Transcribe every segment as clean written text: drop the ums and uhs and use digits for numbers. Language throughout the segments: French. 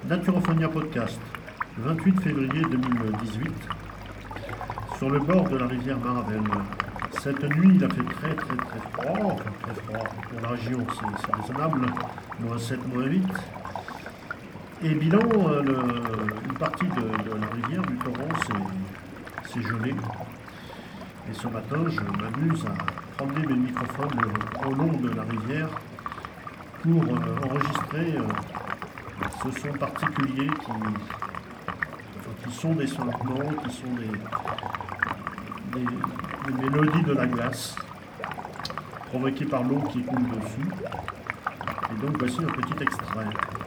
Naturophonia Podcast, 28 février 2018, sur le bord de la rivière Maravelle. Cette nuit, il a fait très froid, enfin très froid, pour la région c'est raisonnable, -7, -8. Et bilan, une partie de la rivière, du torrent, s'est gelée. Et ce matin, je m'amuse à promener mes microphones au long de la rivière pour enregistrer ce son particulier qui sont des suintements, qui sont des mélodies de la glace provoquées par l'eau qui coule dessus. Et donc voici un petit extrait.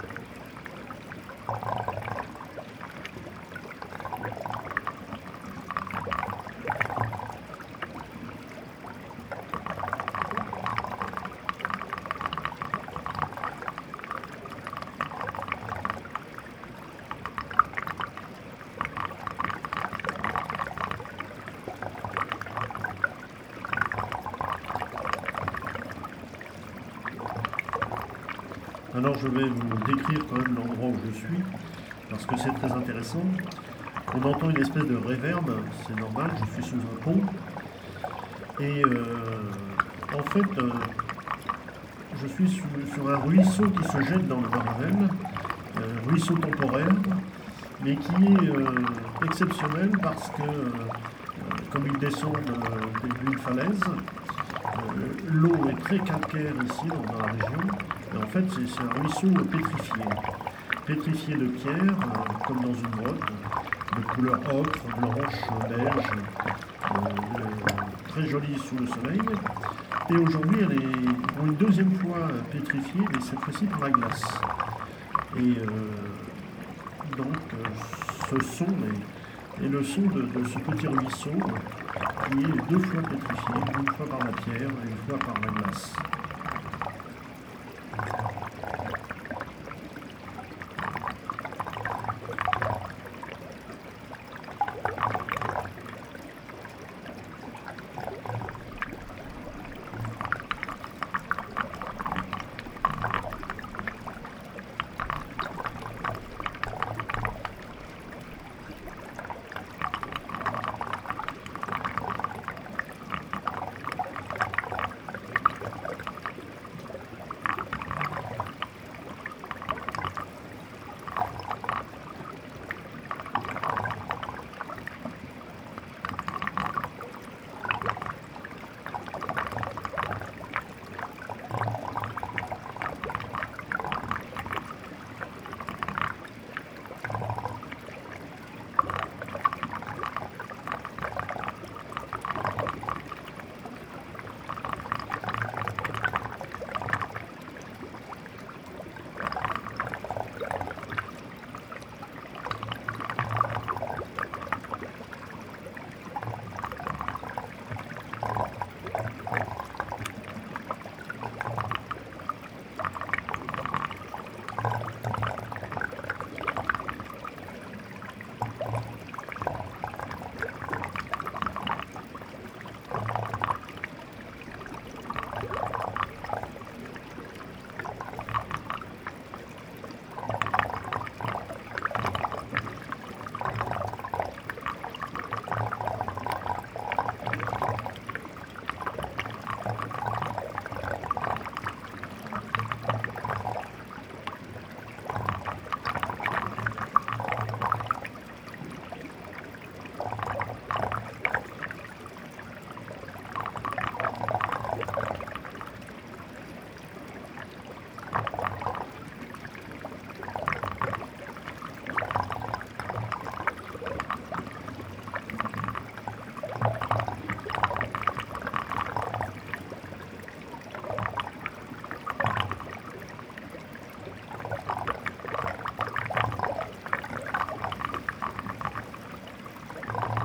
Alors je vais vous décrire quand même l'endroit où je suis, parce que c'est très intéressant. On entend une espèce de réverb, c'est normal, je suis sous un pont. Et en fait, je suis sur un ruisseau qui se jette dans le Maravelle, un ruisseau temporaire, mais qui est exceptionnel parce que, comme il descend d'une falaise, l'eau est très calcaire ici dans la région. Et en fait, c'est un ruisseau pétrifié de pierre, comme dans une grotte, de couleur ocre, blanche, beige, très jolie sous le soleil. Et aujourd'hui, elle est pour une deuxième fois pétrifiée, mais cette fois-ci par la glace. Et donc, ce son est le son de ce petit ruisseau qui est deux fois pétrifié, une fois par la pierre et une fois par la glace.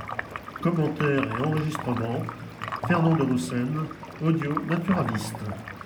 Commentaires et enregistrements, Fernand de Roussen, audio naturaliste.